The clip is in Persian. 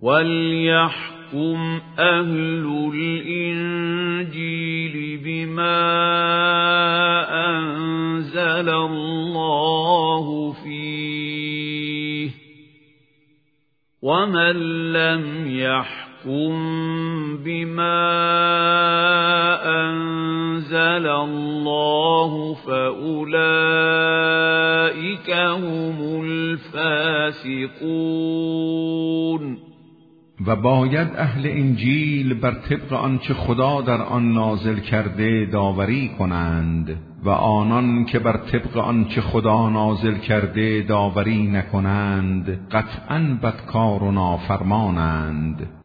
وليحكم أهل الإنجيل بما أنزل الله فيه ومن لم يحكم بما أنزل الله فأولئك هم الفاسقون. و باید اهل انجیل بر طبق آنچه خدا در آن نازل کرده داوری کنند و آنان که بر طبق آنچه خدا نازل کرده داوری نکنند قطعاً بدکار و نافرمانند.